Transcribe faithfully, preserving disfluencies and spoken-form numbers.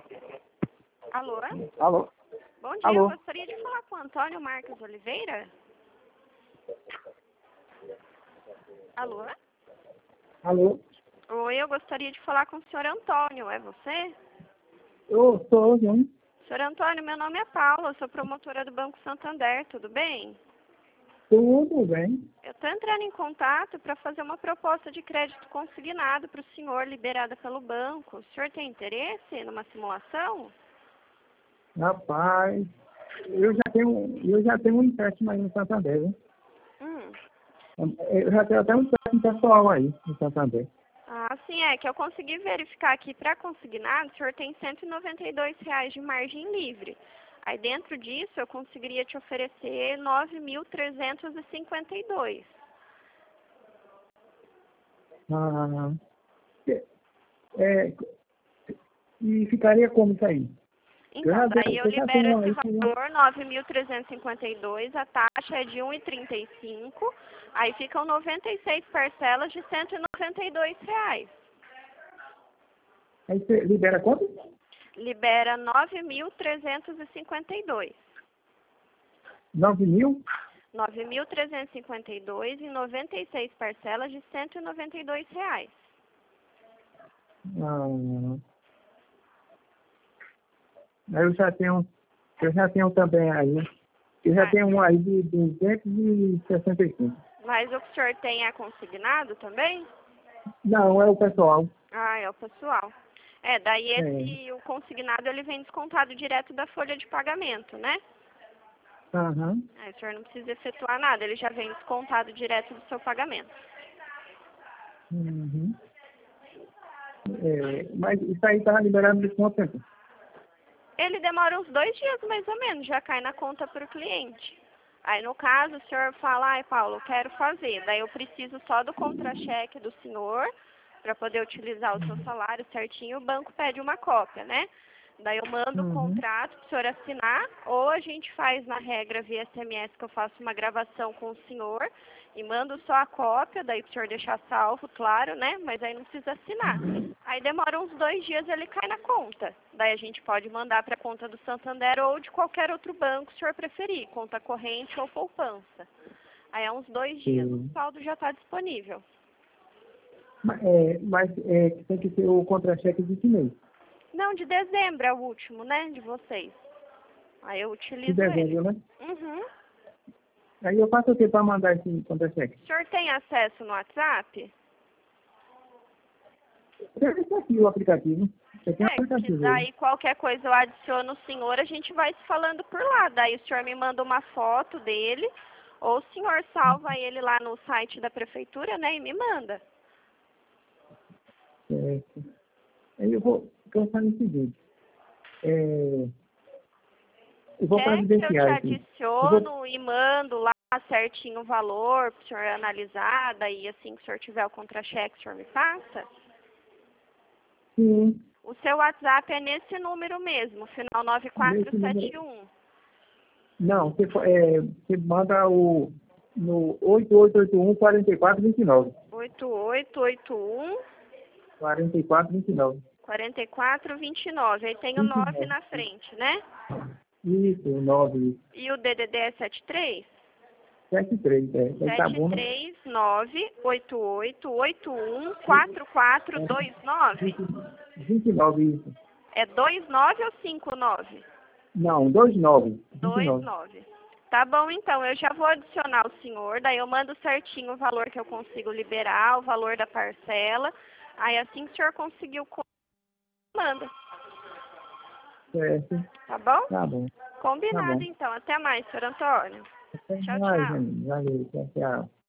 Alô? Alô? Bom dia, Alô? eu gostaria de falar com o Antônio Marcos Oliveira. Alô? Alô? Oi, eu gostaria de falar com o senhor Antônio, é você? Eu sou o João. Senhor Antônio, meu nome é Paula, eu sou promotora do Banco Santander, tudo bem? Tudo bem. Eu estou entrando em contato para fazer uma proposta de crédito consignado para o senhor, liberada pelo banco. O senhor tem interesse numa simulação? Rapaz, eu já tenho, eu já tenho um empréstimo aí no Santander, viu? Hum. Eu já tenho até um empréstimo pessoal aí no Santander. Ah, sim, é que eu consegui verificar aqui para consignado, o senhor tem cento e noventa e dois reais de margem livre. Aí dentro disso eu conseguiria te oferecer nove mil trezentos e cinquenta e dois. Ah, é, é, e ficaria como isso aí? Eu Então, já, daí tenho- eu eu já libero tenho um esse aí que... valor, nove mil trezentos e cinquenta e dois, a taxa é de um e trinta e cinco, aí ficam noventa e seis parcelas de cento e noventa e dois reais. Aí você libera quanto? Libera nove mil trezentos e cinquenta e dois. Nove mil? nove mil trezentos e cinquenta e dois em noventa e seis parcelas de cento e noventa e dois reais. Ah, aí eu já tenho, eu já tenho também aí. Eu já Ah, tenho um aí de duzentos e sessenta e cinco. mas o que o senhor tem é consignado também? Não, é o pessoal. Ah, é o pessoal. É, daí É. esse, o consignado, ele vem descontado direto da folha de pagamento, né? Aham. Aí o senhor não precisa efetuar nada, ele já vem descontado direto do seu pagamento. Uhum. É, mas isso aí estava liberado de quanto tempo? Ele demora uns dois dias mais ou menos, já cai na conta para o cliente. Aí no caso o senhor fala, ai Paulo, eu quero fazer, daí eu preciso só do contra-cheque do senhor para poder utilizar o seu salário certinho, o banco pede uma cópia, né? Daí eu mando o Uhum. contrato para o senhor assinar, ou a gente faz na regra via S M S que eu faço uma gravação com o senhor e mando só a cópia, daí para o senhor deixar salvo, claro, né? Mas aí não precisa assinar. Aí demora uns dois dias ele cai na conta. Daí a gente pode mandar para a conta do Santander ou de qualquer outro banco, se o senhor preferir, conta corrente ou poupança. Aí é uns dois dias o Sim. saldo já está disponível. Mas, é, mas é, tem que ser o contra-cheque de que mês? Não, de dezembro é o último, né, de vocês. Aí eu De utilizo ele. dezembro, né? Uhum. Aí eu faço o que para mandar esse contra-cheque? O senhor tem acesso no WhatsApp? Tem esse aqui, o aplicativo. Você tem o É, que aplicativo aí. daí qualquer coisa eu adiciono o senhor, a gente vai se falando por lá. Daí o senhor me manda uma foto dele, ou o senhor salva ele lá no site da prefeitura, né, e me manda. Certo. Aí eu vou pensar no seguinte. É, eu vou Quer que eu te providenciar aqui. Eu vou, adiciono e mando lá certinho o valor para o senhor analisar, daí assim que o senhor tiver o contra-cheque, o senhor me passa? sim, O seu WhatsApp é nesse número mesmo, final nove quatro nesse número. sete um. Não, você, fa- é, você manda o no oito oito oito um, quatro quatro dois nove. oito oito oito um, quarenta e quatro, vinte e nove. quatro quatro dois nove. Aí tem o vinte e nove nove. na frente, né? Isso, nove E o D D D é setenta e três? sete três, é. Aí tá sete bom, né? três nove oito oito oito um quatro quatro dois nove. vinte e nove, isso. É dois nove ou cinco nove? Não, dois nove. vinte e dois nove. nove. Tá bom, então, eu já vou adicionar o senhor, daí eu mando certinho o valor que eu consigo liberar, o valor da parcela. Aí assim que o senhor conseguiu, manda. Certo. Tá bom? Tá bom. Tá Combinado, bom. então. Até mais, senhor Antônio. Até Tchau, mais, tchau. Janine. Valeu. Tchau, tchau.